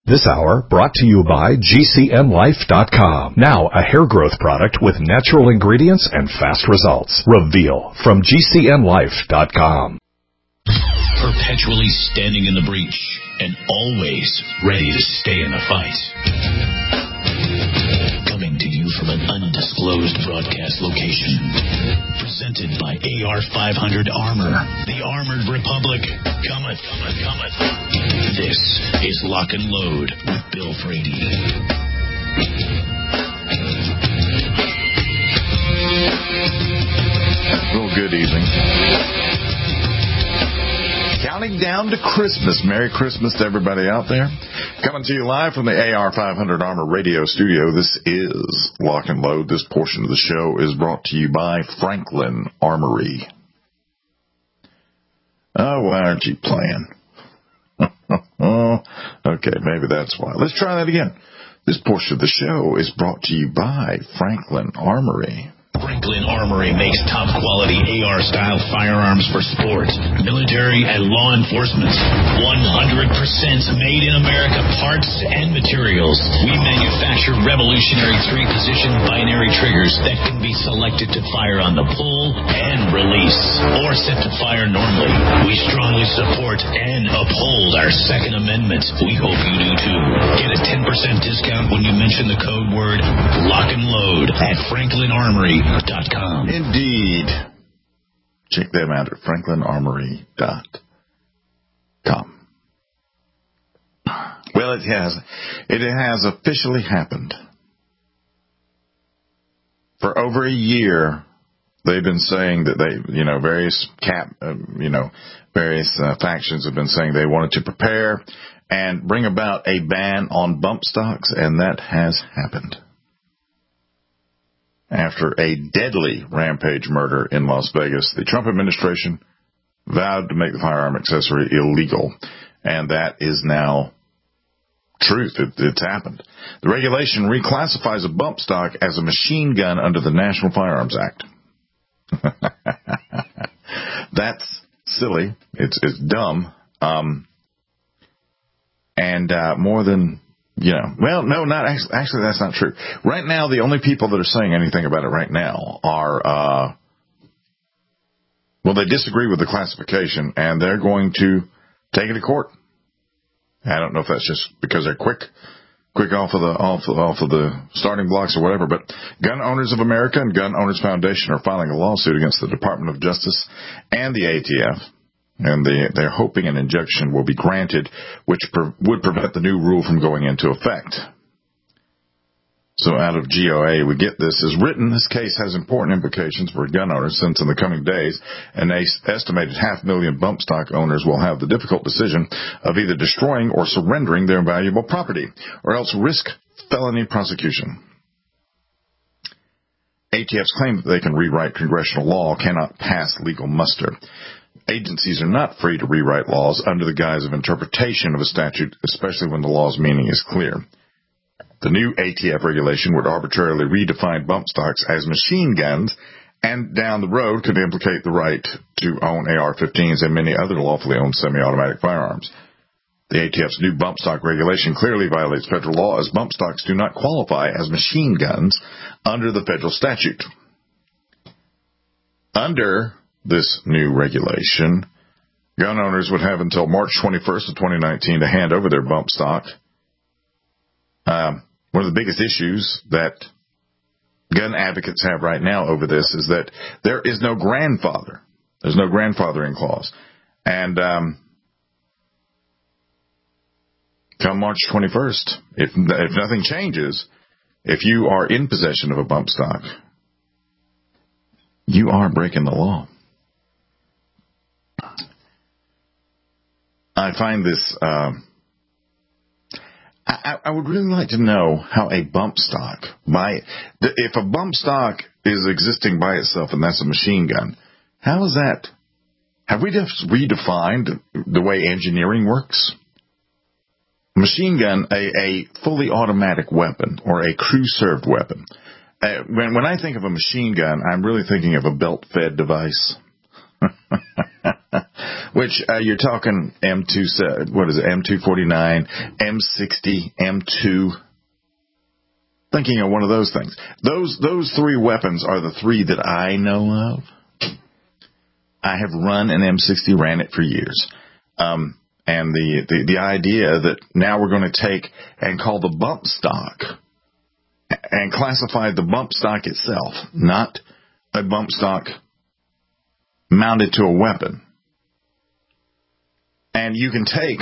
This hour brought to you by GCNLife.com. Now a hair growth product with natural ingredients and fast results. Reveal from GCNLife.com. Perpetually standing in the breach and always ready to stay in the fight. Coming to you from an undisclosed broadcast location. Presented by AR-500 Armor. The Armored Republic. Cometh. This is Lock and Load with Bill Frady. Well, good evening. Counting down to Christmas. Merry Christmas to everybody out there. Coming to you live from the AR-500 Armor Radio Studio. This is Lock and Load. This portion of the show is brought to you by Franklin Armory. Oh, why aren't you playing? Okay, maybe that's why. Let's try that again. This portion of the show is brought to you by Franklin Armory. Franklin Armory makes top-quality AR-style firearms for sport, military, and law enforcement. 100% made in America parts and materials. We manufacture revolutionary three-position binary triggers that can be selected to fire on the pull and release, or set to fire normally. We strongly support and uphold our Second Amendment. We hope you do too. Get a 10% discount when you mention the code word Lock and Load at FranklinArmory.com. Indeed. Check them out at FranklinArmory.com. Well, it has officially happened. For over a year, they've been saying that various factions have been saying they wanted to prepare and bring about a ban on bump stocks, and that has happened. After a deadly rampage murder in Las Vegas, the Trump administration vowed to make the firearm accessory illegal, and that is now truth. It's happened. The regulation reclassifies a bump stock as a machine gun under the National Firearms Act. That's silly. It's dumb. More than... actually, that's not true. Right now, the only people that are saying anything about it right now are, they disagree with the classification, and they're going to take it to court. I don't know if that's just because they're quick off of the starting blocks or whatever, but Gun Owners of America and Gun Owners Foundation are filing a lawsuit against the Department of Justice and the ATF. And they're hoping an injunction will be granted, which would prevent the new rule from going into effect. So out of GOA, we get this as written. This case has important implications for gun owners, since in the coming days, an estimated 500,000 bump stock owners will have the difficult decision of either destroying or surrendering their valuable property, or else risk felony prosecution. ATF's claim that they can rewrite congressional law cannot pass legal muster. Agencies are not free to rewrite laws under the guise of interpretation of a statute, especially when the law's meaning is clear. The new ATF regulation would arbitrarily redefine bump stocks as machine guns, and down the road could implicate the right to own AR-15s and many other lawfully owned semi-automatic firearms. The ATF's new bump stock regulation clearly violates federal law, as bump stocks do not qualify as machine guns under the federal statute. Under this new regulation, gun owners would have until March 21st of 2019 to hand over their bump stock. One of the biggest issues that gun advocates have right now over this is that there is no grandfather. There's no grandfathering clause. And come March 21st, if nothing changes, if you are in possession of a bump stock, you are breaking the law. I find this, I would really like to know how a bump stock, if a bump stock is existing by itself and that's a machine gun, how is that? Have we just redefined the way engineering works? Machine gun, a fully automatic weapon or a crew-served weapon. When I think of a machine gun, I'm really thinking of a belt-fed device. which you're talking M2, what is it, M249, M60, M2. Thinking of one of those things. Those three weapons are the three that I know of. I have run an M60, ran it for years. And the idea that now we're going to take and call the bump stock and classify the bump stock itself, not a bump stock mounted to a weapon. And you can take...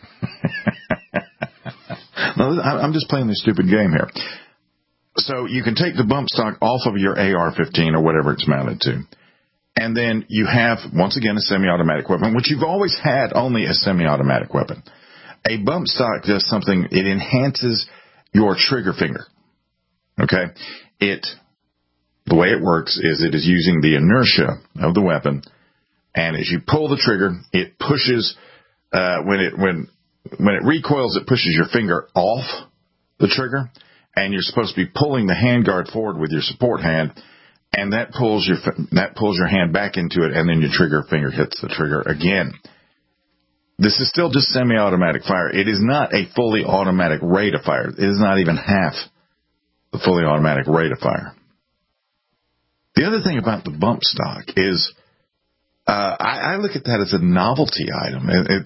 I'm just playing this stupid game here. So you can take the bump stock off of your AR-15 or whatever it's mounted to. And then you have, once again, a semi-automatic weapon, which you've always had only a semi-automatic weapon. A bump stock does something, it enhances your trigger finger. Okay? The way it works is it is using the inertia of the weapon, and as you pull the trigger, it pushes, when it recoils, it pushes your finger off the trigger, and you're supposed to be pulling the handguard forward with your support hand, and that pulls your hand back into it, and then your trigger finger hits the trigger again. This is still just semi-automatic fire. It is not a fully automatic rate of fire. It is not even half the fully automatic rate of fire. The other thing about the bump stock is, I look at that as a novelty item.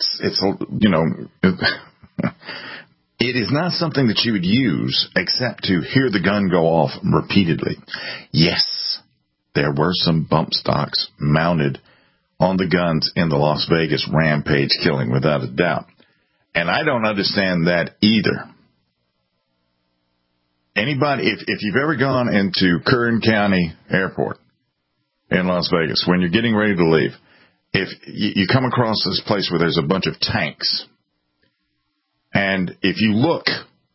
It is not something that you would use except to hear the gun go off repeatedly. Yes, there were some bump stocks mounted on the guns in the Las Vegas rampage killing, without a doubt. And I don't understand that either. Anybody, if you've ever gone into Kern County Airport in Las Vegas, when you're getting ready to leave, if you come across this place where there's a bunch of tanks, and if you look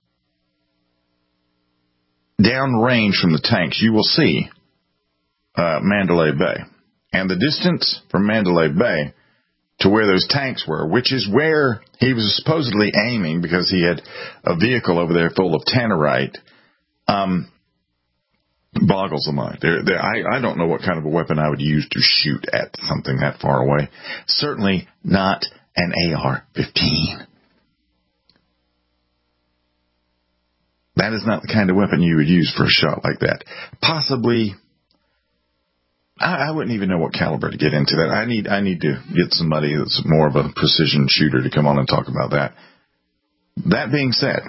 downrange from the tanks, you will see Mandalay Bay. And the distance from Mandalay Bay to where those tanks were, which is where he was supposedly aiming because he had a vehicle over there full of tannerite, boggles the mind. I don't know what kind of a weapon I would use to shoot at something that far away. Certainly not an AR-15. That is not the kind of weapon you would use for a shot like that. Possibly, I wouldn't even know what caliber to get into that. I need to get somebody that's more of a precision shooter to come on and talk about that. That being said,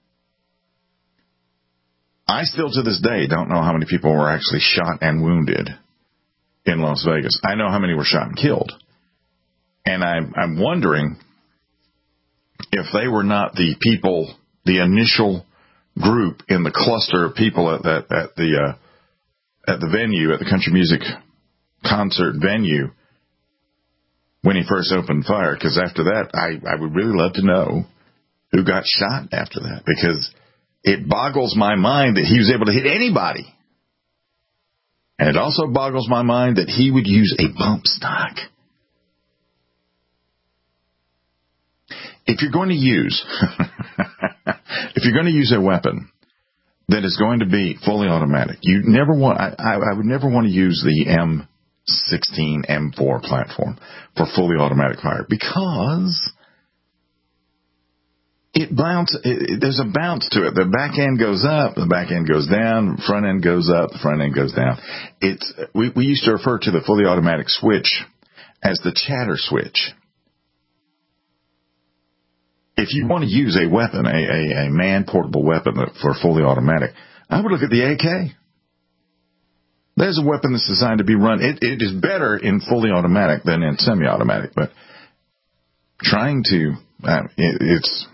I still to this day don't know how many people were actually shot and wounded in Las Vegas. I know how many were shot and killed. And I'm wondering if they were not the people, the initial group in the cluster of people at the venue, at the country music concert venue, when he first opened fire. Because after that, I would really love to know who got shot after that, because it boggles my mind that he was able to hit anybody. And it also boggles my mind that he would use a bump stock. If you're going to use a weapon that is going to be fully automatic, I would never want to use the M16, M4 platform for fully automatic fire, because there's a bounce to it. The back end goes up, the back end goes down, the front end goes up, the front end goes down. We used to refer to the fully automatic switch as the chatter switch. If you want to use a weapon, a man-portable weapon for fully automatic, I would look at the AK. There's a weapon that's designed to be run. It is better in fully automatic than in semi-automatic, but trying to, it's...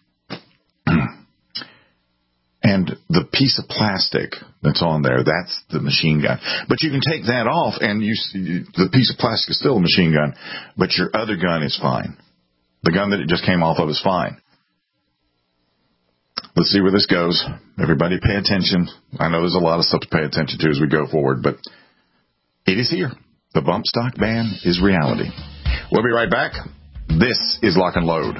And the piece of plastic that's on there, that's the machine gun. But you can take that off, and the piece of plastic is still a machine gun, but your other gun is fine. The gun that it just came off of is fine. Let's see where this goes. Everybody pay attention. I know there's a lot of stuff to pay attention to as we go forward, but it is here. The bump stock ban is reality. We'll be right back. This is Lock and Load.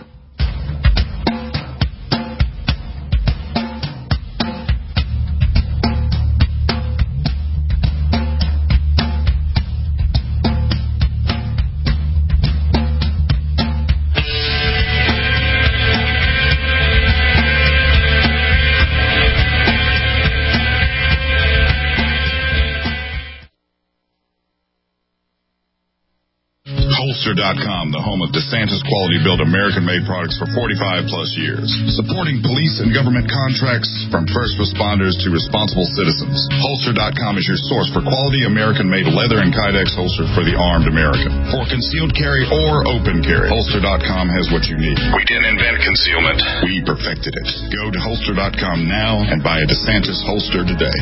Holster.com, the home of DeSantis quality-built American-made products for 45-plus years. Supporting police and government contracts from first responders to responsible citizens. Holster.com is your source for quality American-made leather and Kydex holsters for the armed American. For concealed carry or open carry, Holster.com has what you need. We didn't invent concealment. We perfected it. Go to Holster.com now and buy a DeSantis holster today.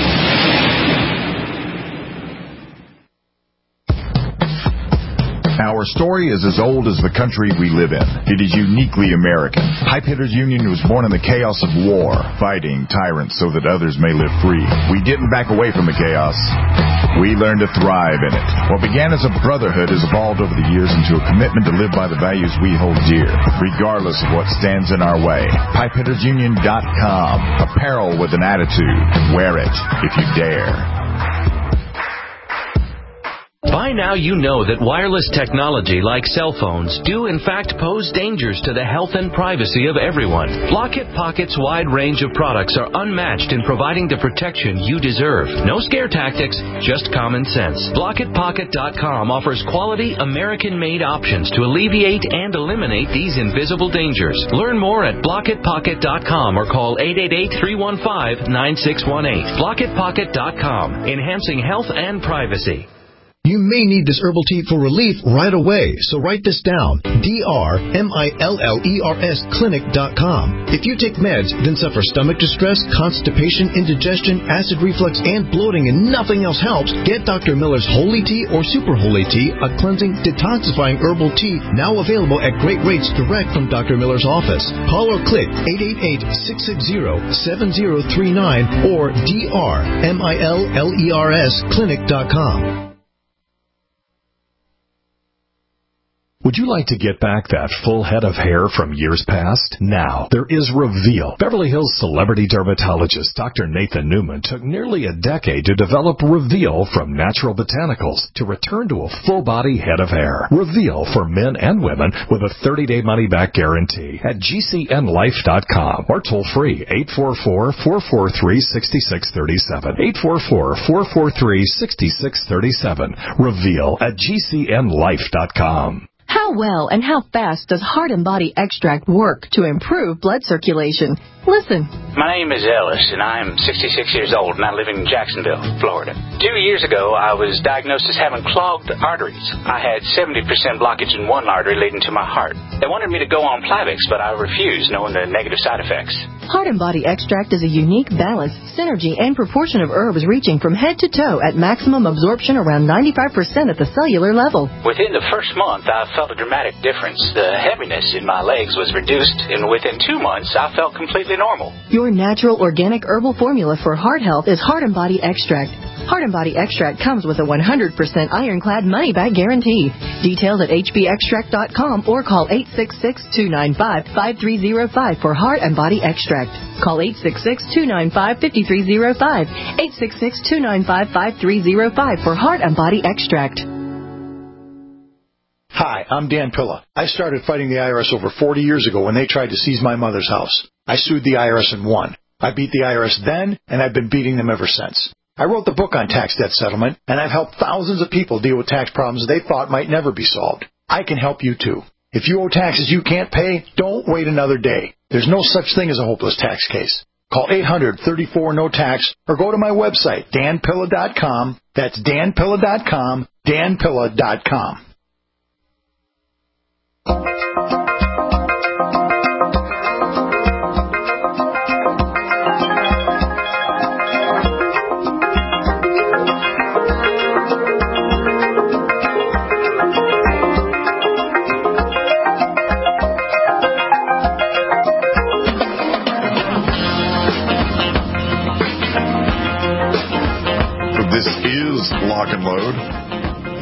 Our story is as old as the country we live in. It is uniquely American. Pipe Hitters Union was born in the chaos of war, fighting tyrants so that others may live free. We didn't back away from the chaos. We learned to thrive in it. What began as a brotherhood has evolved over the years into a commitment to live by the values we hold dear, regardless of what stands in our way. PipeHittersUnion.com. Apparel with an attitude. Wear it if you dare. By now you know that wireless technology like cell phones do in fact pose dangers to the health and privacy of everyone. Blockit Pocket's wide range of products are unmatched in providing the protection you deserve. No scare tactics, just common sense. BlockitPocket.com offers quality American-made options to alleviate and eliminate these invisible dangers. Learn more at BlockitPocket.com or call 888-315-9618. BlockitPocket.com, enhancing health and privacy. You may need this herbal tea for relief right away, so write this down. DRMILLERS clinic.com. If you take meds, then suffer stomach distress, constipation, indigestion, acid reflux, and bloating, and nothing else helps, get Dr. Miller's Holy Tea or Super Holy Tea, a cleansing, detoxifying herbal tea, now available at great rates direct from Dr. Miller's office. Call or click 888-660-7039 or DRMILLERS clinic.com. Would you like to get back that full head of hair from years past? Now, there is Reveal. Beverly Hills celebrity dermatologist Dr. Nathan Newman took nearly a decade to develop Reveal from natural botanicals to return to a full-body head of hair. Reveal for men and women with a 30-day money-back guarantee at GCNlife.com or toll-free 844-443-6637. 844-443-6637. Reveal at GCNlife.com. How well and how fast does Heart and Body Extract work to improve blood circulation? Listen. My name is Ellis, and I'm 66 years old, and I live in Jacksonville, Florida. 2 years ago, I was diagnosed as having clogged arteries. I had 70% blockage in one artery leading to my heart. They wanted me to go on Plavix, but I refused, knowing the negative side effects. Heart and Body Extract is a unique balance, synergy, and proportion of herbs reaching from head to toe at maximum absorption around 95% at the cellular level. Within the first month, I felt a dramatic difference. The heaviness in my legs was reduced, and within 2 months, I felt completely normal. Your natural organic herbal formula for heart health is Heart and Body Extract. Heart and Body Extract comes with a 100% ironclad money-back guarantee. Details at hbextract.com or call 866-295-5305 for Heart and Body Extract. Call 866-295-5305. 866-295-5305 for Heart and Body Extract. Hi, I'm Dan Pilla. I started fighting the IRS over 40 years ago when they tried to seize my mother's house. I sued the IRS and won. I beat the IRS then, and I've been beating them ever since. I wrote the book on tax debt settlement, and I've helped thousands of people deal with tax problems they thought might never be solved. I can help you too. If you owe taxes you can't pay, don't wait another day. There's no such thing as a hopeless tax case. Call 800-34-NO-TAX or go to my website, danpilla.com. That's danpilla.com, danpilla.com. This is Lock and Load.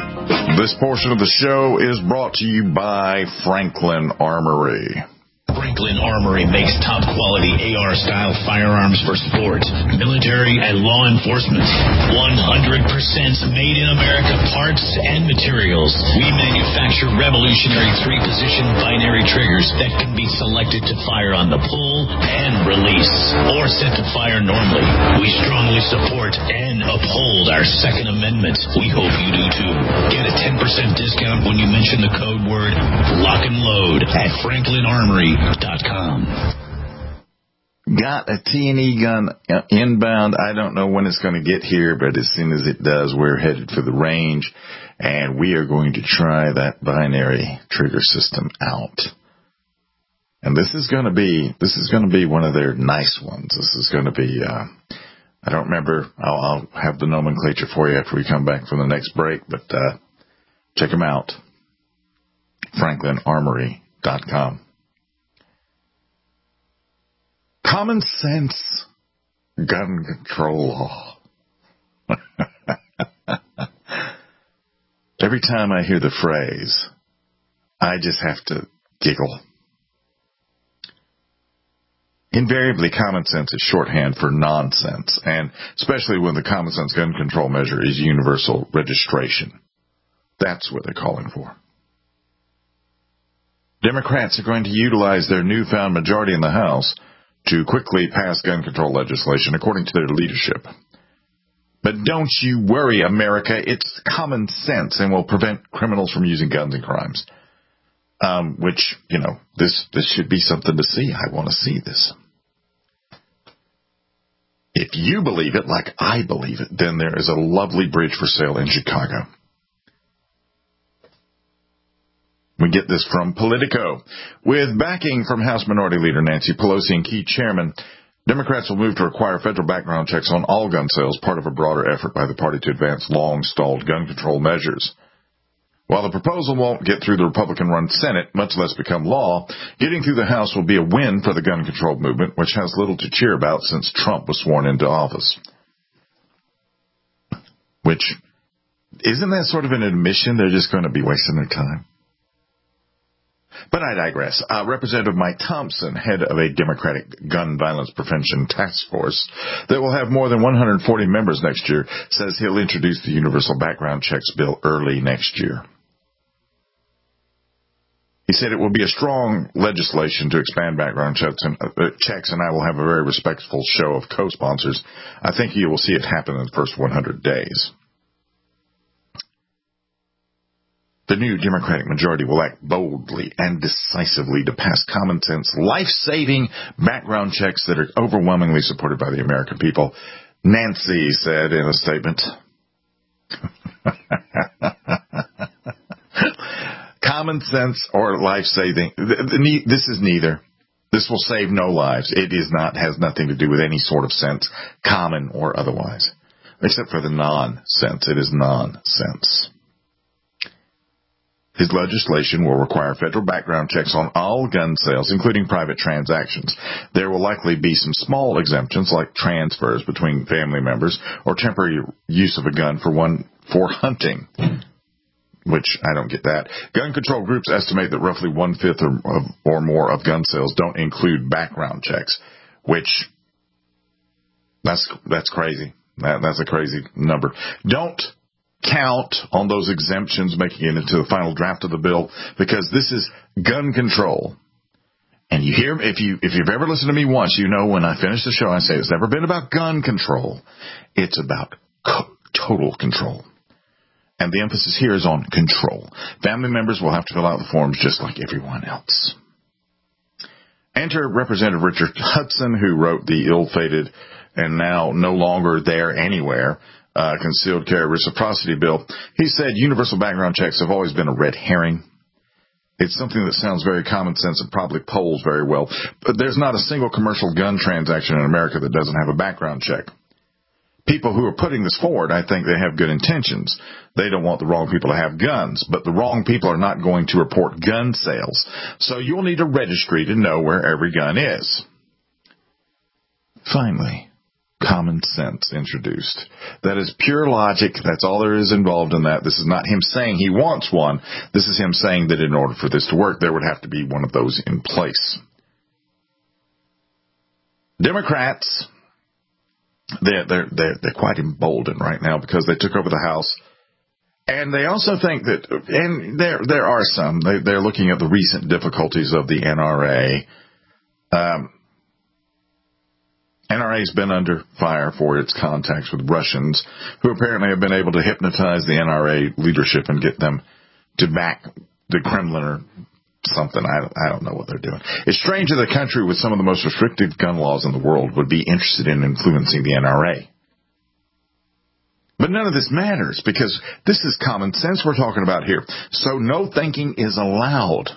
This portion of the show is brought to you by Franklin Armory. Franklin Franklin Armory makes top-quality AR-style firearms for sport, military, and law enforcement. 100% made in America parts and materials. We manufacture revolutionary 3-position binary triggers that can be selected to fire on the pull and release, or set to fire normally. We strongly support and uphold our Second Amendment. We hope you do too. Get a 10% discount when you mention the code word Lock and Load at FranklinArmory.com. Got a T&E gun inbound. I don't know when it's going to get here, but as soon as it does, we're headed for the range, and we are going to try that binary trigger system out. And this is going to be one of their nice ones. This is going to be, I don't remember. I'll have the nomenclature for you after we come back from the next break, but check them out. FranklinArmory.com. Common sense gun control law. Every time I hear the phrase, I just have to giggle. Invariably, common sense is shorthand for nonsense, and especially when the common sense gun control measure is universal registration. That's what they're calling for. Democrats are going to utilize their newfound majority in the House to quickly pass gun control legislation, according to their leadership. But don't you worry, America. It's common sense and will prevent criminals from using guns in crimes. Which, this should be something to see. I want to see this. If you believe it like I believe it, then there is a lovely bridge for sale in Chicago. We get this from Politico. With backing from House Minority Leader Nancy Pelosi and key chairman, Democrats will move to require federal background checks on all gun sales, part of a broader effort by the party to advance long-stalled gun control measures. While the proposal won't get through the Republican-run Senate, much less become law, getting through the House will be a win for the gun control movement, which has little to cheer about since Trump was sworn into office. Which, isn't that sort of an admission they're just going to be wasting their time? But I digress. Representative Mike Thompson, head of a Democratic gun violence prevention task force that will have more than 140 members next year, says he'll introduce the universal background checks bill early next year. He said it will be a strong legislation to expand background checks, and I will have a very respectful show of co-sponsors. I think you will see it happen in the first 100 days. The new Democratic majority will act boldly and decisively to pass common sense, life-saving background checks that are overwhelmingly supported by the American people, Nancy said in a statement. Common sense or life-saving, this is neither. This will save no lives. It has nothing to do with any sort of sense, common or otherwise, except for the nonsense. It is nonsense. His legislation will require federal background checks on all gun sales, including private transactions. There will likely be some small exemptions, like transfers between family members or temporary use of a gun for hunting, which I don't get that. Gun control groups estimate that roughly 1/5 or more of gun sales don't include background checks, which that's crazy. That's a crazy number. Don't count on those exemptions making it into the final draft of the bill, because this is gun control. And you hear, if you've ever listened to me once, you know when I finish the show, I say it's never been about gun control. It's about total control. And the emphasis here is on control. Family members will have to fill out the forms just like everyone else. Enter Representative Richard Hudson, who wrote the ill-fated and now no longer there anywhere concealed carry reciprocity bill. He said universal background checks have always been a red herring. It's something that sounds very common sense and probably polls very well, but there's not a single commercial gun transaction in America that doesn't have a background check. People who are putting this forward, I think they have good intentions. They don't want the wrong people to have guns, but the wrong people are not going to report gun sales. So you'll need a registry to know where every gun is. Finally, common sense introduced. That is pure logic. That's all there is involved in that. This is not him saying he wants one. This is him saying that in order for this to work, there would have to be one of those in place. Democrats, they're quite emboldened right now because they took over the House. And they also think that, and there are some, they're looking at the recent difficulties of the NRA. NRA's been under fire for its contacts with Russians, who apparently have been able to hypnotize the NRA leadership and get them to back the Kremlin or something. I don't know what they're doing. It's strange that a country with some of the most restrictive gun laws in the world would be interested in influencing the NRA. But none of this matters because this is common sense we're talking about here. So no thinking is allowed.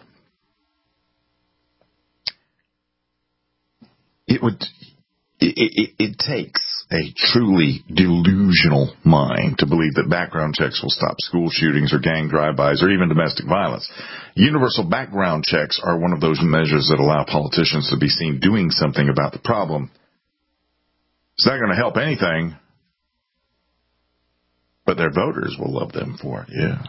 It takes a truly delusional mind to believe that background checks will stop school shootings or gang drive-bys or even domestic violence. Universal background checks are one of those measures that allow politicians to be seen doing something about the problem. It's not going to help anything, but their voters will love them for it, yeah.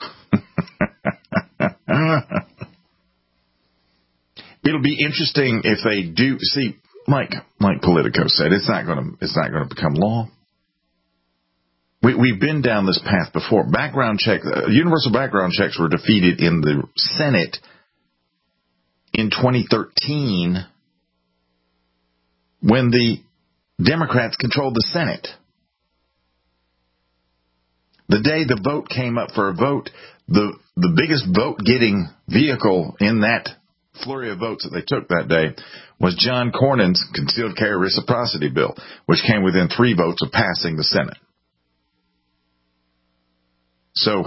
It'll be interesting if they do. See, like Politico said, it's not going to become law. We've been down this path before. Universal background checks were defeated in the Senate in 2013 when the Democrats controlled the Senate. The day the vote came up for a vote, the biggest vote-getting vehicle in that flurry of votes that they took that day was John Cornyn's concealed carry reciprocity bill, which came within 3 votes of passing the Senate. So,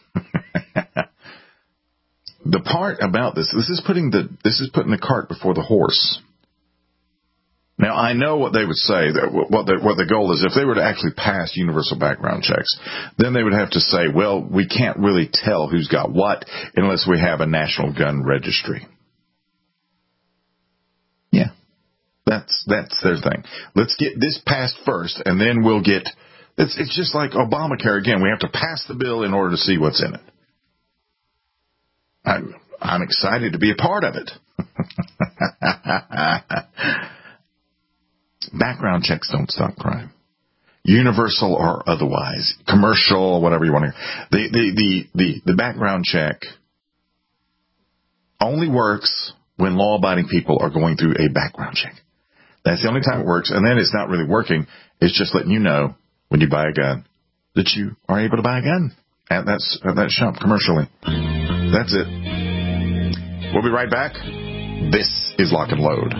the part about this is putting the cart before the horse. Now, I know what they would say, that what the goal is. If they were to actually pass universal background checks, then they would have to say, well, we can't really tell who's got what unless we have a national gun registry. Yeah, that's their thing. Let's get this passed first, and then we'll get... It's just like Obamacare again. We have to pass the bill in order to see what's in it. I'm excited to be a part of it. Background checks don't stop crime. Universal or otherwise, commercial, whatever you want to. The background check only works when law-abiding people are going through a background check. That's the only time it works, and then it's not really working. It's just letting you know when you buy a gun that you are able to buy a gun at that shop commercially. That's it. We'll be right back. This is Lock and Load.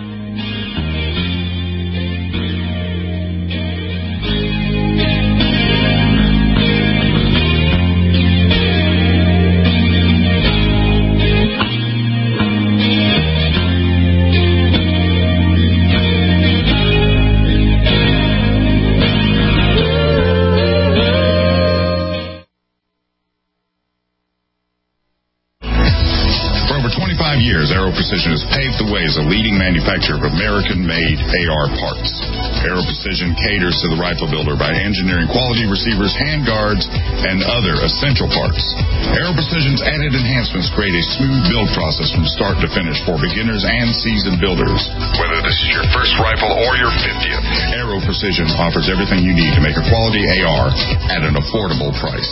Aero Precision has paved the way as a leading manufacturer of American-made AR parts. Aero Precision caters to the rifle builder by engineering quality receivers, handguards, and other essential parts. Aero Precision's added enhancements create a smooth build process from start to finish for beginners and seasoned builders. Whether this is your first rifle or your 50th, Aero Precision offers everything you need to make a quality AR at an affordable price.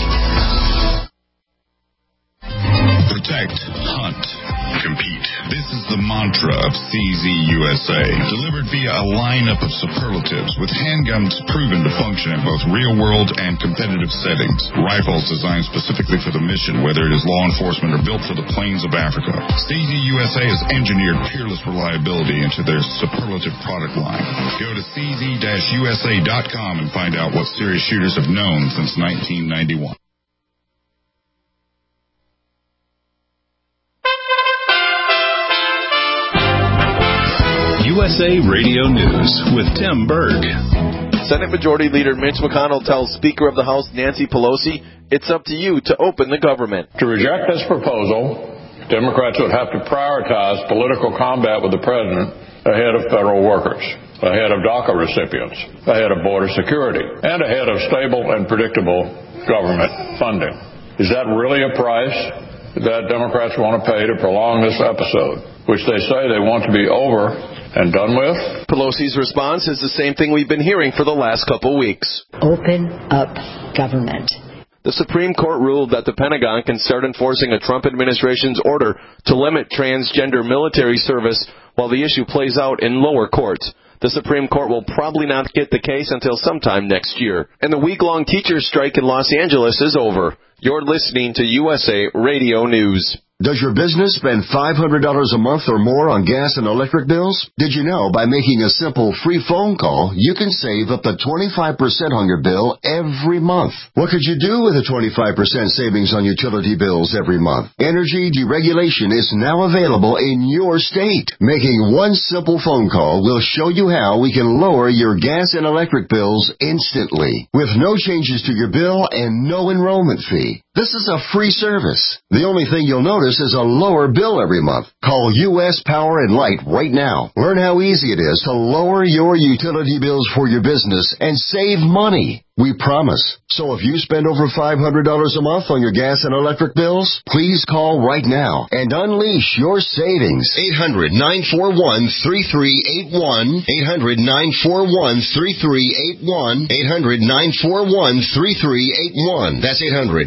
Protect, hunt, compete. This is the mantra of CZ USA, delivered via a lineup of superlatives with handguns proven to function in both real-world and competitive settings. Rifles designed specifically for the mission, whether it is law enforcement or built for the plains of Africa. CZ USA has engineered peerless reliability into their superlative product line. Go to cz-usa.com and find out what serious shooters have known since 1991. USA Radio News with Tim Berg. Senate Majority Leader Mitch McConnell tells Speaker of the House Nancy Pelosi, it's up to you to open the government. To reject this proposal, Democrats would have to prioritize political combat with the president ahead of federal workers, ahead of DACA recipients, ahead of border security, and ahead of stable and predictable government funding. Is that really a price that Democrats want to pay to prolong this episode, which they say they want to be over and done with? Pelosi's response is the same thing we've been hearing for the last couple weeks. Open up government. The Supreme Court ruled that the Pentagon can start enforcing a Trump administration's order to limit transgender military service while the issue plays out in lower courts. The Supreme Court will probably not get the case until sometime next year. And the week-long teachers' strike in Los Angeles is over. You're listening to USA Radio News. Does your business spend $500 a month or more on gas and electric bills? Did you know by making a simple free phone call, you can save up to 25% on your bill every month? What could you do with a 25% savings on utility bills every month? Energy deregulation is now available in your state. Making one simple phone call will show you how we can lower your gas and electric bills instantly, with no changes to your bill and no enrollment fee. This is a free service. The only thing you'll notice is a lower bill every month. Call U.S. Power and Light right now. Learn how easy it is to lower your utility bills for your business and save money. We promise. So if you spend over $500 a month on your gas and electric bills, please call right now and unleash your savings. 800-941-3381. 800-941-3381. 800-941-3381. That's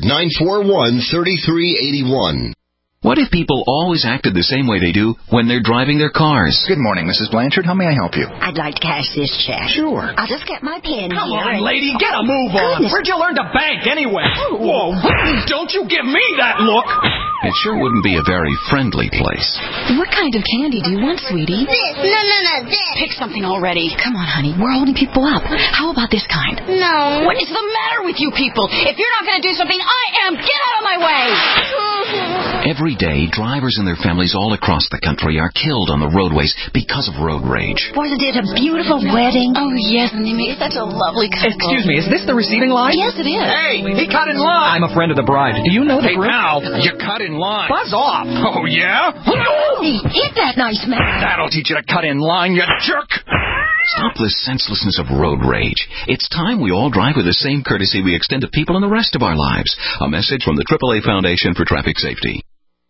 800-941-3381. What if people always acted the same way they do when they're driving their cars? Good morning, Mrs. Blanchard. How may I help you? I'd like to cash this check. Sure. I'll just get my pen Come here. on, lady, get a move on. Goodness. Where'd you learn to bank anyway? Whoa, don't you give me that look. It sure wouldn't be a very friendly place. What kind of candy do you want, sweetie? This. No, this. Pick something already. Come on, honey. We're holding people up. How about this kind? No. What is the matter with you people? If you're not going to do something, I am. Get out of my way. Every day, drivers and their families all across the country are killed on the roadways because of road rage. Wasn't it a beautiful wedding? Oh, yes, and they make such a lovely couple. Excuse me, is this the receiving line? Yes, it is. Hey, he cut in line. I'm a friend of the bride. Do you know the group? Now, you cut in line. Buzz off. Oh, yeah? Hey, hit that nice man. That'll teach you to cut in line, you jerk. Stop the senselessness of road rage. It's time we all drive with the same courtesy we extend to people in the rest of our lives. A message from the AAA Foundation for Traffic Safety.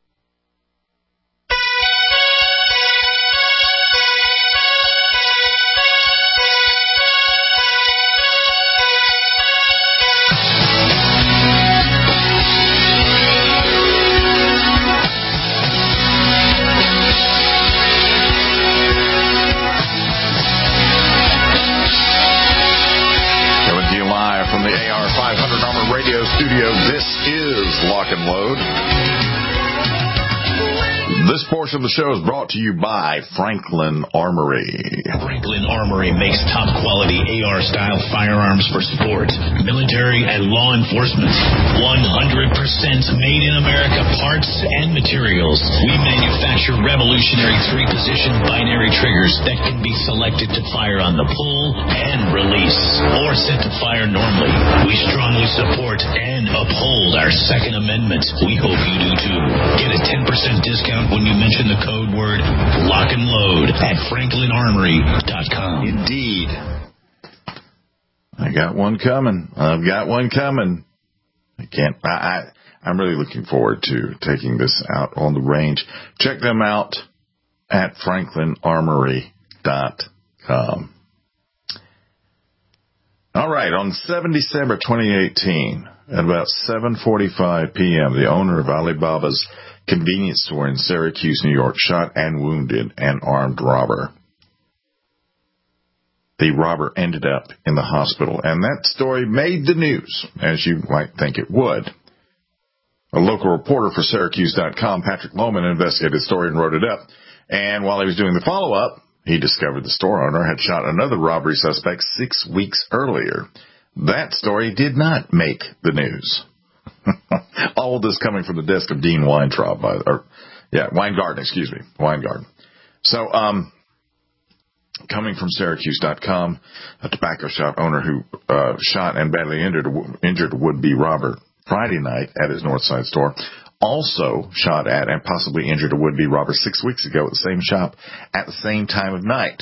This portion of the show is brought to you by Franklin Armory. Franklin Armory makes top-quality AR-style firearms for sport, military, and law enforcement. 100% made in America parts and materials. We manufacture revolutionary three-position binary triggers that can be selected to fire on the pull and release, or set to fire normally. We strongly support and uphold our Second Amendment. We hope you do too. Get a 10% discount when you mention the code word lock and load at franklinarmory.com. Indeed. I got one coming. I've got one coming. I'm really looking forward to taking this out on the range. Check them out at franklinarmory.com. All right, on 7 December 2018, at about 7:45 p.m., the owner of Alibaba's convenience store in Syracuse, New York, shot and wounded an armed robber. The robber ended up in the hospital, and that story made the news, as you might think it would. A local reporter for Syracuse.com, Patrick Lohman, investigated the story and wrote it up. And while he was doing the follow-up, he discovered the store owner had shot another robbery suspect 6 weeks earlier. That story did not make the news. All of this coming from the desk of Dean Weingarten. Weingarten. So, coming from Syracuse.com, a tobacco shop owner who shot and badly injured a would-be robber Friday night at his Northside store, also shot at and possibly injured a would-be robber 6 weeks ago at the same shop at the same time of night.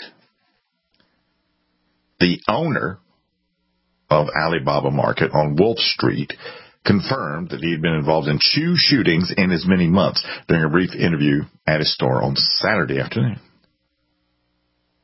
The owner of Alibaba Market on Wolf Street confirmed that he had been involved in 2 shootings in as many months during a brief interview at his store on Saturday afternoon.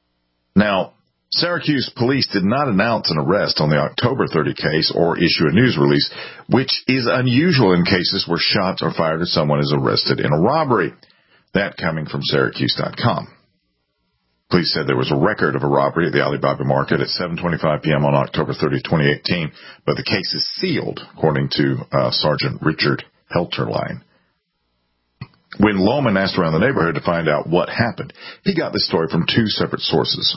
Now, Syracuse police did not announce an arrest on the October 30 case or issue a news release, which is unusual in cases where shots are fired as someone is arrested in a robbery. That coming from Syracuse.com. Police said there was a record of a robbery at the Alibaba market at 7:25 p.m. on October 30, 2018, but the case is sealed, according to Sergeant Richard Helterline. When Lohman asked around the neighborhood to find out what happened, he got this story from two separate sources.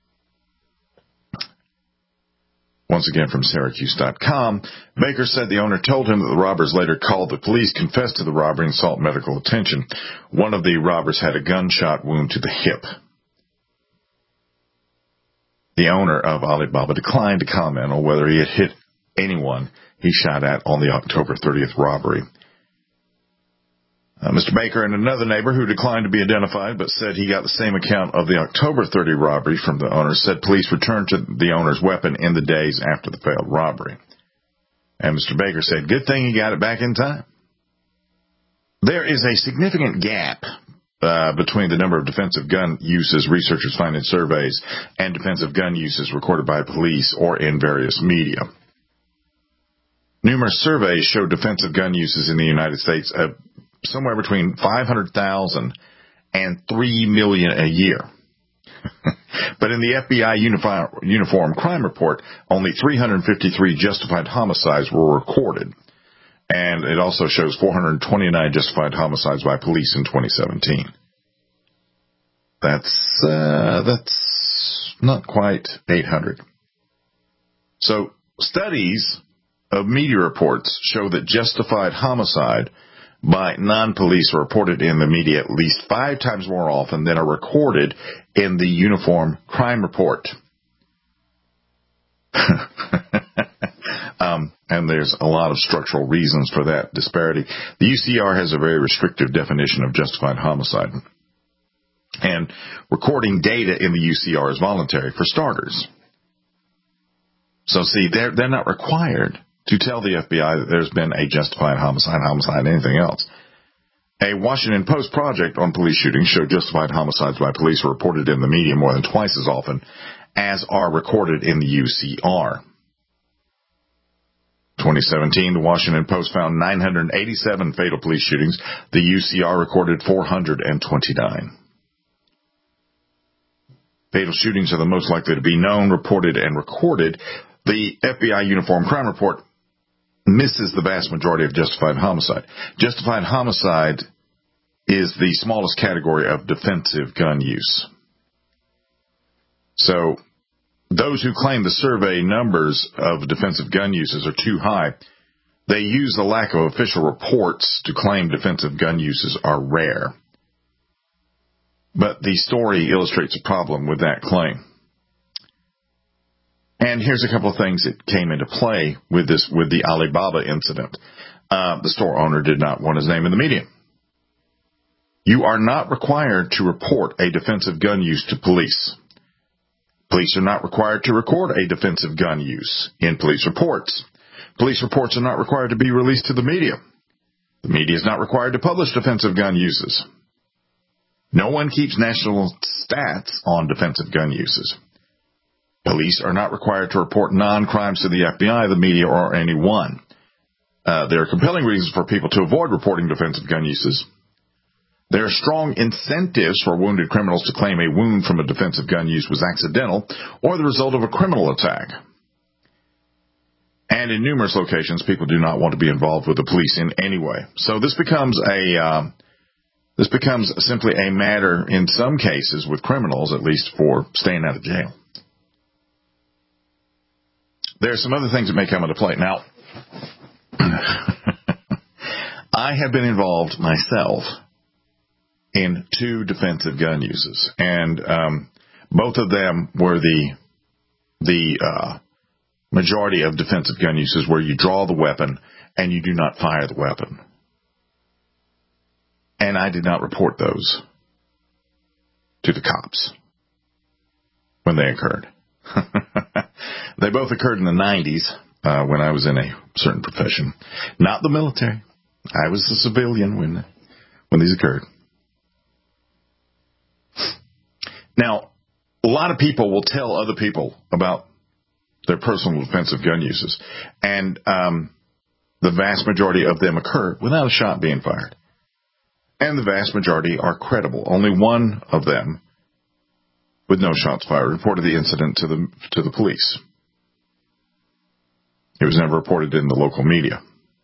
Once again from Syracuse.com, Baker said the owner told him that the robbers later called the police, confessed to the robbery, and sought medical attention. One of the robbers had a gunshot wound to the hip. The owner of Alibaba declined to comment on whether he had hit anyone he shot at on the October 30th robbery. Mr. Baker and another neighbor who declined to be identified but said he got the same account of the October 30 robbery from the owner said police returned to the owner's weapon in the days after the failed robbery. And Mr. Baker said, good thing he got it back in time. There is a significant gap between the number of defensive gun uses researchers find in surveys and defensive gun uses recorded by police or in various media. Numerous surveys show defensive gun uses in the United States of somewhere between 500,000 and 3 million a year. But in the FBI Uniform Crime Report, only 353 justified homicides were recorded. And it also shows 429 justified homicides by police in 2017. That's not quite 800. So studies of media reports show that justified homicide by non-police are reported in the media at least 5 times more often than are recorded in the Uniform Crime Report. And there's a lot of structural reasons for that disparity. The UCR has a very restrictive definition of justified homicide. And recording data in the UCR is voluntary, for starters. So, see, they're not required to tell the FBI that there's been a justified homicide, anything else. A Washington Post project on police shootings showed justified homicides by police are reported in the media more than twice as often as are recorded in the UCR. 2017, the Washington Post found 987 fatal police shootings. The UCR recorded 429. Fatal shootings are the most likely to be known, reported, and recorded. The FBI Uniform Crime Report misses the vast majority of justified homicide. Justified homicide is the smallest category of defensive gun use. So, those who claim the survey numbers of defensive gun uses are too high, they use the lack of official reports to claim defensive gun uses are rare. But the story illustrates a problem with that claim. And here's a couple of things that came into play with the Alibaba incident. The store owner did not want his name in the media. You are not required to report a defensive gun use to police. Police are not required to record a defensive gun use in police reports. Police reports are not required to be released to the media. The media is not required to publish defensive gun uses. No one keeps national stats on defensive gun uses. Police are not required to report non-crimes to the FBI, the media, or anyone. There are compelling reasons for people to avoid reporting defensive gun uses. There are strong incentives for wounded criminals to claim a wound from a defensive gun use was accidental or the result of a criminal attack. And in numerous locations, people do not want to be involved with the police in any way. So this becomes simply a matter, in some cases, with criminals, at least for staying out of jail. There are some other things that may come into play. Now, I have been involved myself in 2 defensive gun uses, and both of them were the majority of defensive gun uses where you draw the weapon and you do not fire the weapon. And I did not report those to the cops when they occurred. They both occurred in the 90s when I was in a certain profession. Not the military. I was a civilian when these occurred. Now, lot of people will tell other people about their personal defensive gun uses, and the vast majority of them occur without a shot being fired. And the vast majority are credible. Only one of them, with no shots fired, reported the incident to the police. It was never reported in the local media.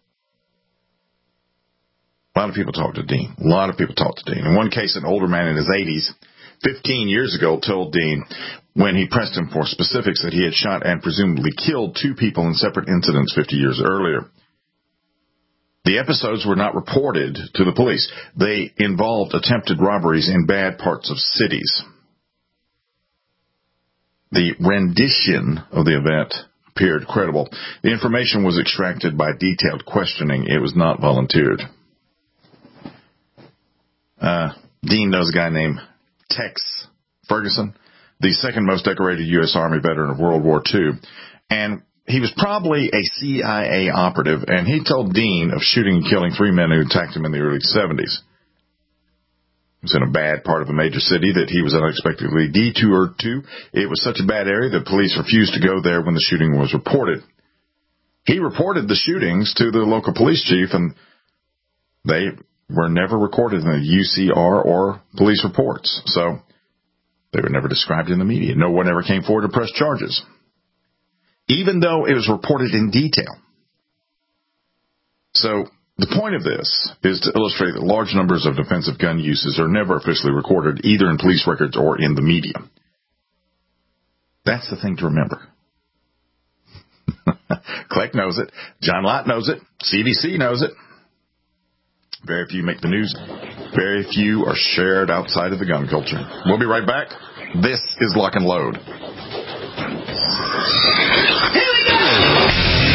A lot of people talked to Dean. A lot of people talked to Dean. In one case, an older man in his 80s, 15 years ago, told Dean, when he pressed him for specifics, that he had shot and presumably killed 2 people in separate incidents 50 years earlier. The episodes were not reported to the police. They involved attempted robberies in bad parts of cities. The rendition of the event appeared credible. The information was extracted by detailed questioning. It was not volunteered. Dean knows a guy named Tex Ferguson, the second most decorated U.S. Army veteran of World War II. And he was probably a CIA operative, and he told Dean of shooting and killing 3 men who attacked him in the early 70s. He was in a bad part of a major city that he was unexpectedly detoured to. It was such a bad area that police refused to go there when the shooting was reported. He reported the shootings to the local police chief, and they were never recorded in the UCR or police reports. So they were never described in the media. No one ever came forward to press charges, even though it was reported in detail. So the point of this is to illustrate that large numbers of defensive gun uses are never officially recorded, either in police records or in the media. That's the thing to remember. Kleck knows it. John Lott knows it. CBC knows it. Very few make the news. Very few are shared outside of the gun culture. We'll be right back. This is Lock and Load. Here we go!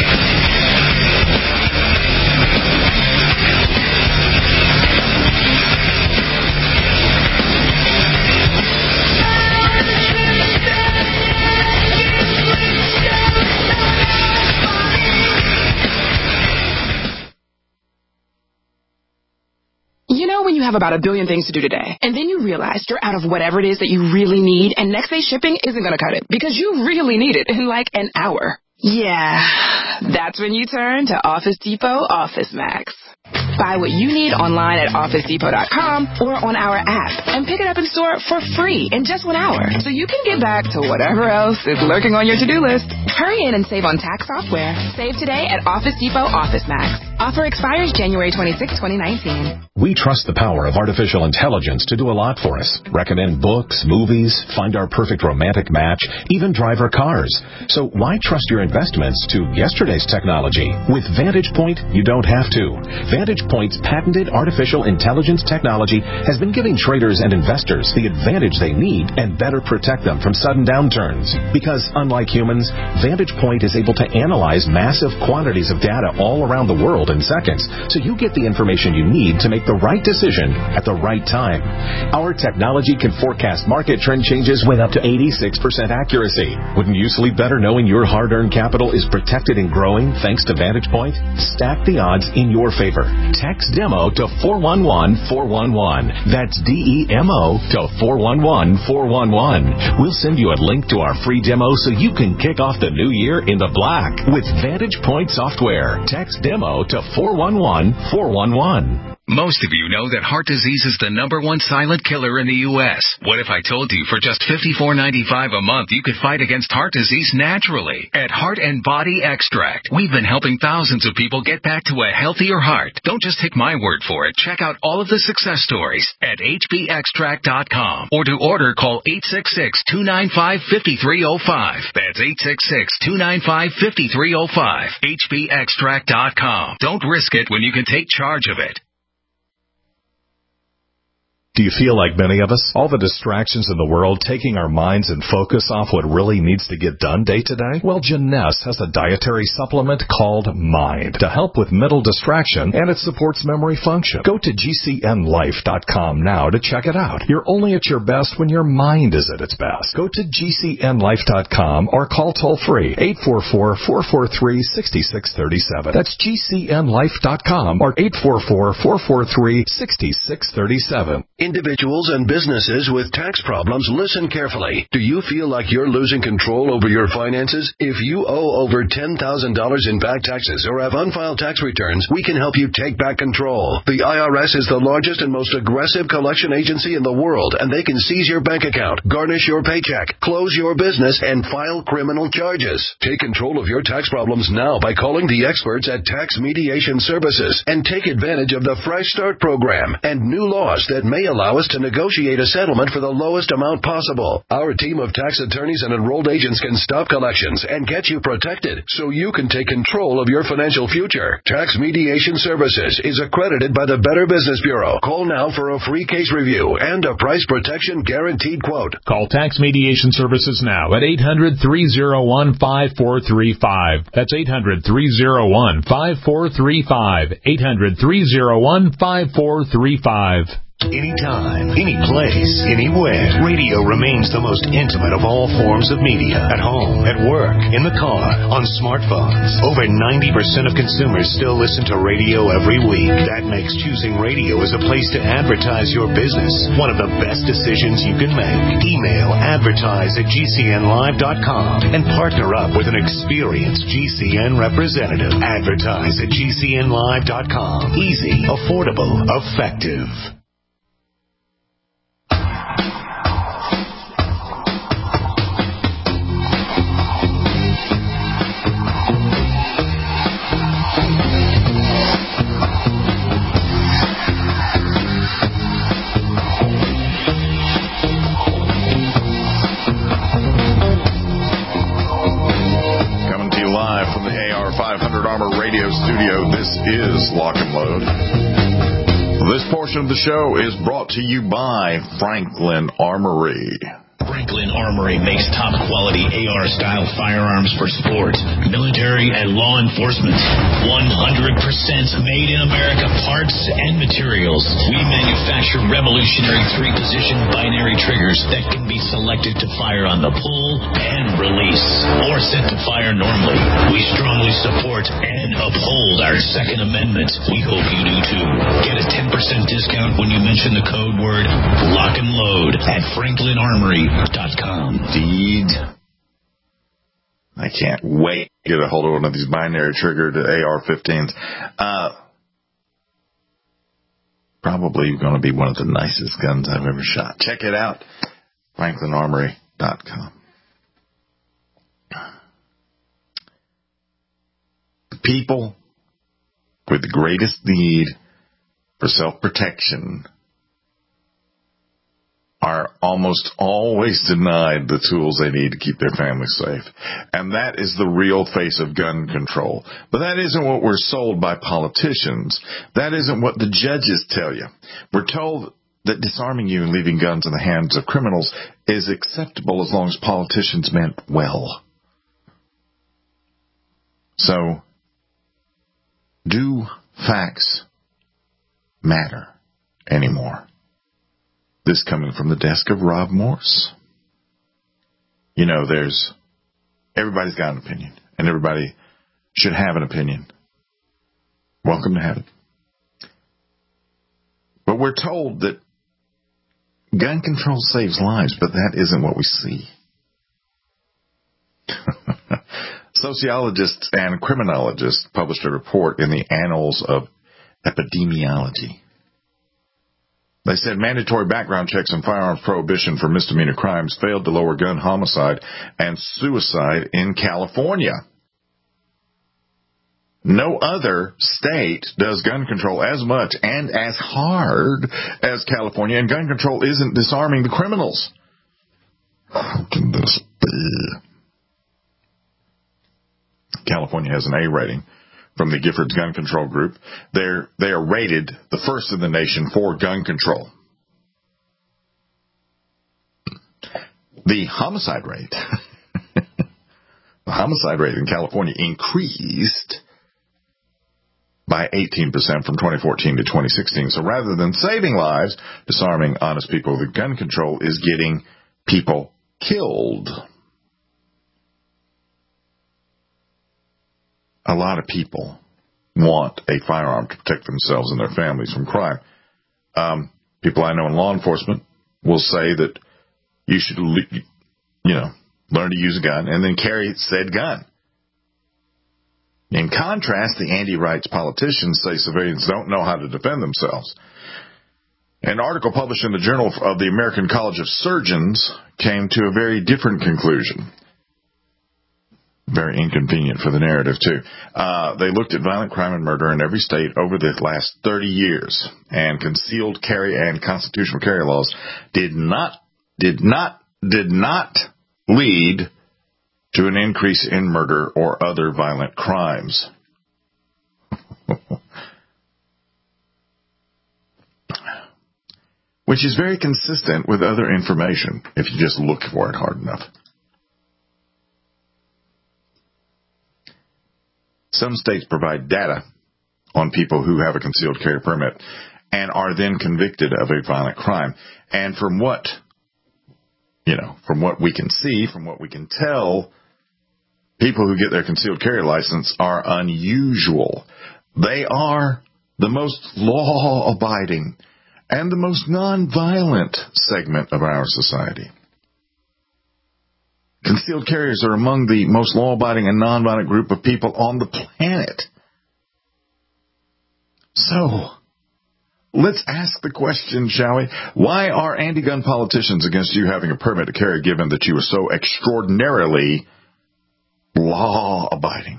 You know when you have about a billion things to do today, and then you realize you're out of whatever it is that you really need, and next day shipping isn't going to cut it because you really need it in like an hour. Yeah, that's when you turn to Office Depot Office Max. Buy what you need online at OfficeDepot.com or on our app and pick it up in store for free in just 1 hour so you can get back to whatever else is lurking on your to-do list. Hurry in and save on tax software. Save today at Office Depot Office Max. Offer expires January 26, 2019. We trust the power of artificial intelligence to do a lot for us. Recommend books, movies, find our perfect romantic match, even drive our cars. So why trust your investments to yesterday's technology? With Vantage Point, you don't have to. Vantage Point's patented artificial intelligence technology has been giving traders and investors the advantage they need and better protect them from sudden downturns. Because unlike humans, Vantage Point is able to analyze massive quantities of data all around the world in seconds, so you get the information you need to make the right decision at the right time. Our technology can forecast market trend changes with up to 86% accuracy. Wouldn't you sleep better knowing your hard-earned capital is protected and growing thanks to Vantage Point? Stack the odds in your favor. Text DEMO to 411-411. That's DEMO to 411-411. We'll send you a link to our free demo so you can kick off the new year in the black with Vantage Point software. Text DEMO to 411-411. Most of you know that heart disease is the #1 silent killer in the U.S. What if I told you for just $54.95 a month you could fight against heart disease naturally? At Heart and Body Extract, we've been helping thousands of people get back to a healthier heart. Don't just take my word for it. Check out all of the success stories at hbextract.com. Or to order, call 866-295-5305. That's 866-295-5305. hbextract.com. Don't risk it when you can take charge of it. Do you feel like many of us? All the distractions in the world taking our minds and focus off what really needs to get done day to day? Well, Jeunesse has a dietary supplement called Mind to help with mental distraction, and it supports memory function. Go to GCNlife.com now to check it out. You're only at your best when your mind is at its best. Go to GCNlife.com or call toll-free 844-443-6637. That's GCNlife.com or 844-443-6637. Individuals and businesses with tax problems, listen carefully. Do you feel like you're losing control over your finances? If you owe over $10,000 in back taxes or have unfiled tax returns, we can help you take back control. The IRS is the largest and most aggressive collection agency in the world, and they can seize your bank account, garnish your paycheck, close your business, and file criminal charges. Take control of your tax problems now by calling the experts at Tax Mediation Services and take advantage of the Fresh Start program and new laws that may allow us to negotiate a settlement for the lowest amount possible. Our team of tax attorneys and enrolled agents can stop collections and get you protected so you can take control of your financial future. Tax Mediation Services is accredited by the Better Business Bureau. Call now for a free case review and a price protection guaranteed quote. Call Tax Mediation Services now at 800-301-5435. That's 800-301-5435. 800-301-5435. Anytime, any place, anywhere. Radio remains the most intimate of all forms of media. At home, at work, in the car, on smartphones. Over 90% of consumers still listen to radio every week. That makes choosing radio as a place to advertise your business one of the best decisions you can make. Email advertise@gcnlive.com and partner up with an experienced GCN representative. Advertise@gcnlive.com. Easy, affordable, effective. Studio. This is Lock and Load. This portion of the show is brought to you by Franklin Armory. Franklin Armory makes top-quality AR-style firearms for sports, military, and law enforcement. 100% made in America parts and materials. We manufacture revolutionary 3-position binary triggers that can be selected to fire on the pull and release, or set to fire normally. We strongly support and uphold our Second Amendment. We hope you do too. Get a 10% discount when you mention the code word Lock and Load at FranklinArmory.com. Indeed. I can't wait to get a hold of one of these binary triggered AR-15s. Probably going to be one of the nicest guns I've ever shot. Check it out. FranklinArmory.com. The people with the greatest need for self-protection are almost always denied the tools they need to keep their family safe. And that is the real face of gun control. But that isn't what we're sold by politicians. That isn't what the judges tell you. We're told that disarming you and leaving guns in the hands of criminals is acceptable as long as politicians meant well. So, do facts matter anymore? This coming from the desk of Rob Morse. You know, everybody's got an opinion, and everybody should have an opinion. Welcome to have it. But we're told that gun control saves lives, but that isn't what we see. Sociologists and criminologists published a report in the Annals of Epidemiology. They said mandatory background checks and firearms prohibition for misdemeanor crimes failed to lower gun homicide and suicide in California. No other state does gun control as much and as hard as California, and gun control isn't disarming the criminals. How can this be? California has an A rating from the Giffords Gun Control Group. They are rated the first in the nation for gun control. The homicide rate, in California increased by 18% from 2014 to 2016. So rather than saving lives, disarming honest people with gun control is getting people killed. A lot of people want a firearm to protect themselves and their families from crime. People I know in law enforcement will say that you should, learn to use a gun and then carry said gun. In contrast, the anti-rights politicians say civilians don't know how to defend themselves. An article published in the Journal of the American College of Surgeons came to a very different conclusion. Very inconvenient for the narrative, too. They looked at violent crime and murder in every state over the last 30 years, and concealed carry and constitutional carry laws did not lead to an increase in murder or other violent crimes. Which is very consistent with other information if you just look for it hard enough. Some states provide data on people who have a concealed carry permit and are then convicted of a violent crime. And from what we can see, from what we can tell, people who get their concealed carry license are unusual. They are the most law-abiding and the most nonviolent segment of our society. Concealed carriers are among the most law-abiding and nonviolent group of people on the planet. So, let's ask the question, shall we? Why are anti-gun politicians against you having a permit to carry, given that you are so extraordinarily law-abiding?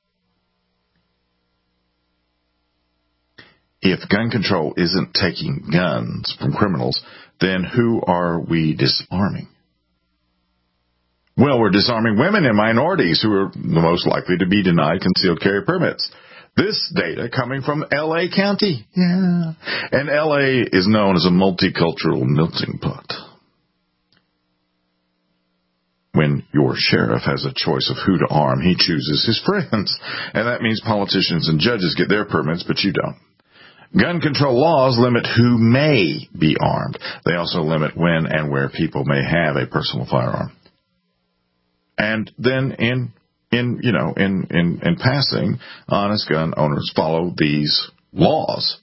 If gun control isn't taking guns from criminals, then who are we disarming? Well, we're disarming women and minorities who are the most likely to be denied concealed carry permits. This data coming from L.A. County. Yeah. And L.A. is known as a multicultural melting pot. When your sheriff has a choice of who to arm, he chooses his friends. And that means politicians and judges get their permits, but you don't. Gun control laws limit who may be armed. They also limit when and where people may have a personal firearm. And then in passing, honest gun owners follow these laws.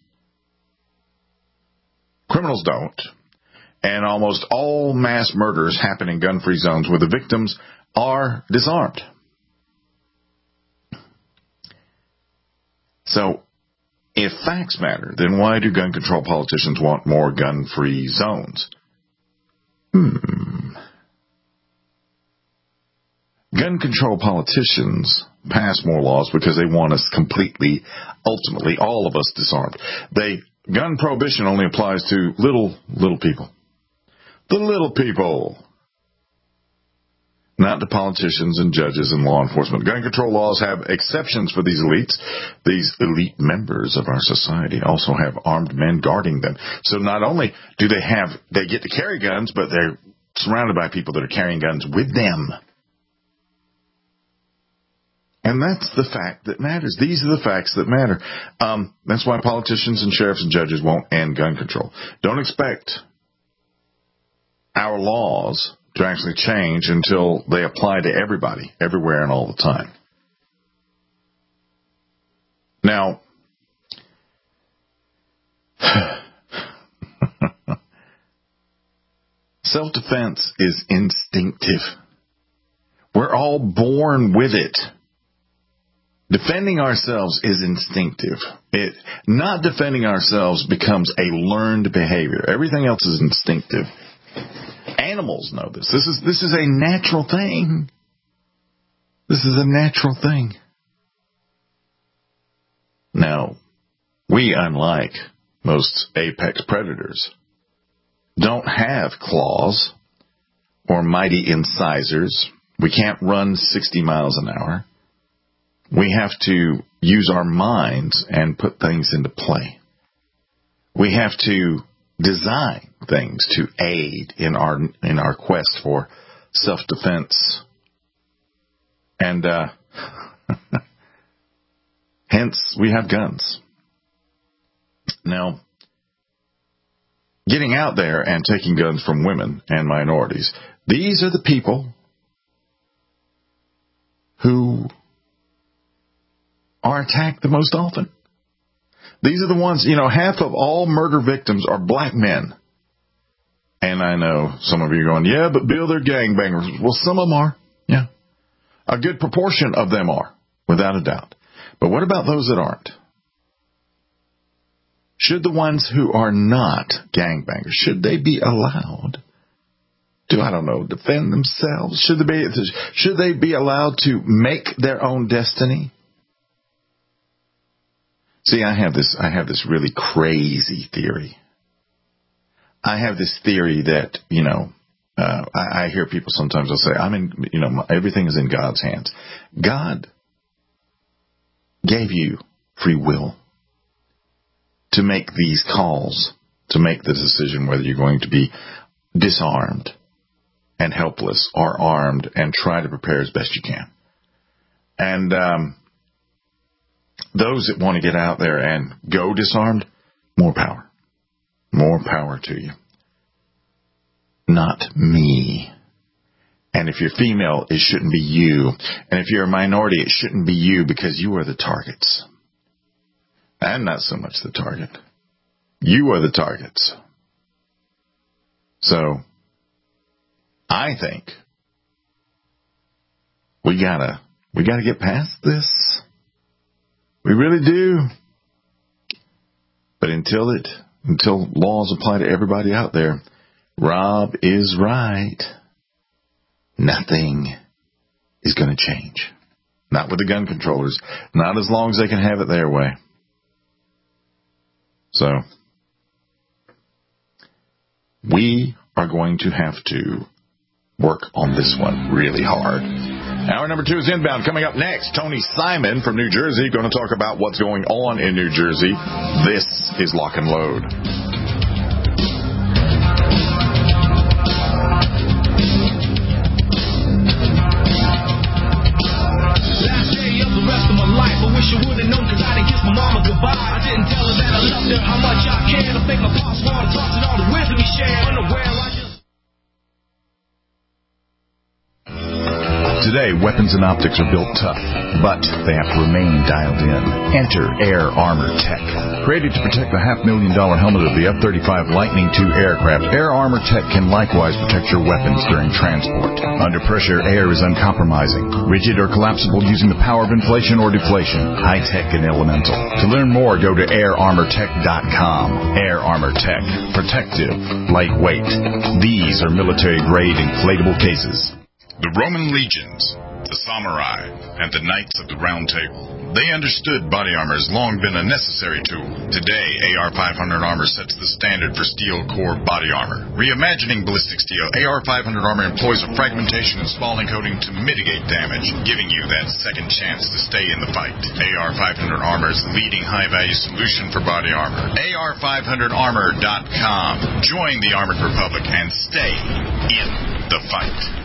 Criminals don't. And almost all mass murders happen in gun-free zones where the victims are disarmed. So, if facts matter, then why do gun control politicians want more gun-free zones? Gun control politicians pass more laws because they want us completely, ultimately, all of us disarmed. Gun prohibition only applies to little people. The little people. Not to politicians and judges and law enforcement. Gun control laws have exceptions for these elites. These elite members of our society also have armed men guarding them. So not only do they get to carry guns, but they're surrounded by people that are carrying guns with them. And that's the fact that matters. These are the facts that matter. That's why politicians and sheriffs and judges won't end gun control. Don't expect our laws to actually change until they apply to everybody, everywhere and all the time. Now, self-defense is instinctive. We're all born with it. Defending ourselves is instinctive. Not defending ourselves becomes a learned behavior. Everything else is instinctive. Animals know this. This is a natural thing. This is a natural thing. Now, we, unlike most apex predators, don't have claws or mighty incisors. We can't run 60 miles an hour. We have to use our minds and put things into play. We have to design things to aid in our quest for self-defense. And hence we have guns. Now, getting out there and taking guns from women and minorities, these are the people who are attacked the most often. These are the ones, half of all murder victims are black men. And I know some of you are going, yeah, but Bill, they're gangbangers. Well, some of them are. Yeah. A good proportion of them are, without a doubt. But what about those that aren't? Should the ones who are not gangbangers, should they be allowed to, defend themselves? Should they be allowed to make their own destiny? See, I have this really crazy theory. I have this theory that, I hear people sometimes will say, everything is in God's hands. God gave you free will to make these calls, to make the decision whether you're going to be disarmed and helpless or armed and try to prepare as best you can. And those that want to get out there and go disarmed, more power. More power to you. Not me. And if you're female, it shouldn't be you. And if you're a minority, it shouldn't be you because you are the targets. I'm not so much the target. You are the targets. So, I think we gotta get past this. We really do. But until laws apply to everybody out there, Rob is right. Nothing is going to change. Not with the gun controllers. Not as long as they can have it their way. So, we are going to have to work on this one really hard. Hour number 2 is inbound. Coming up next, Tony Simon from New Jersey going to talk about what's going on in New Jersey. This is Lock and Load. Last day of the rest of my life, I wish I would have known because I didn't kiss my mama goodbye. I didn't tell her that I loved her, how much I cared. I think my boss wanted talks and all the wisdom he shared. Unaware, I just... Today, weapons and optics are built tough, but they have to remain dialed in. Enter Air Armor Tech. Created to protect the $500,000 helmet of the F-35 Lightning II aircraft, Air Armor Tech can likewise protect your weapons during transport. Under pressure, air is uncompromising, rigid or collapsible using the power of inflation or deflation, high-tech and elemental. To learn more, go to airarmortech.com. Air Armor Tech. Protective. Lightweight. These are military-grade inflatable cases. The Roman legions, the samurai, and the knights of the Round Table. They understood body armor has long been a necessary tool. Today, AR-500 armor sets the standard for steel core body armor. Reimagining ballistic steel, AR-500 armor employs a fragmentation and spalling coating to mitigate damage, giving you that second chance to stay in the fight. AR-500 armor is the leading high-value solution for body armor. AR500armor.com. Join the Armored Republic and stay in the fight.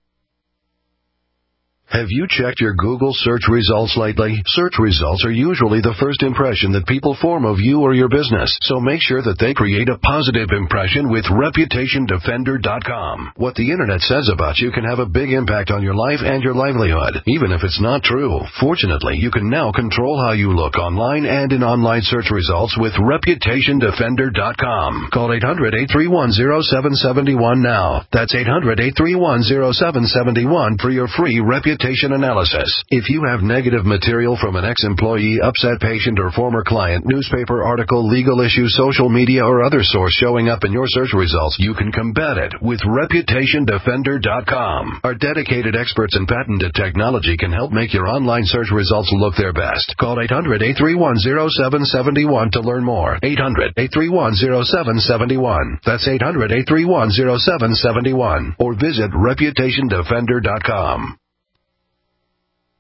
Have you checked your Google search results lately? Search results are usually the first impression that people form of you or your business, so make sure that they create a positive impression with ReputationDefender.com. What the Internet says about you can have a big impact on your life and your livelihood, even if it's not true. Fortunately, you can now control how you look online and in online search results with ReputationDefender.com. Call 800-831-0771 now. That's 800-831-0771 for your free reputation analysis. If you have negative material from an ex-employee, upset patient, or former client, newspaper article, legal issue, social media, or other source showing up in your search results, you can combat it with ReputationDefender.com. Our dedicated experts in patented technology can help make your online search results look their best. Call 800-831-0771 to learn more. 800-831-0771. That's 800-831-0771. Or visit ReputationDefender.com.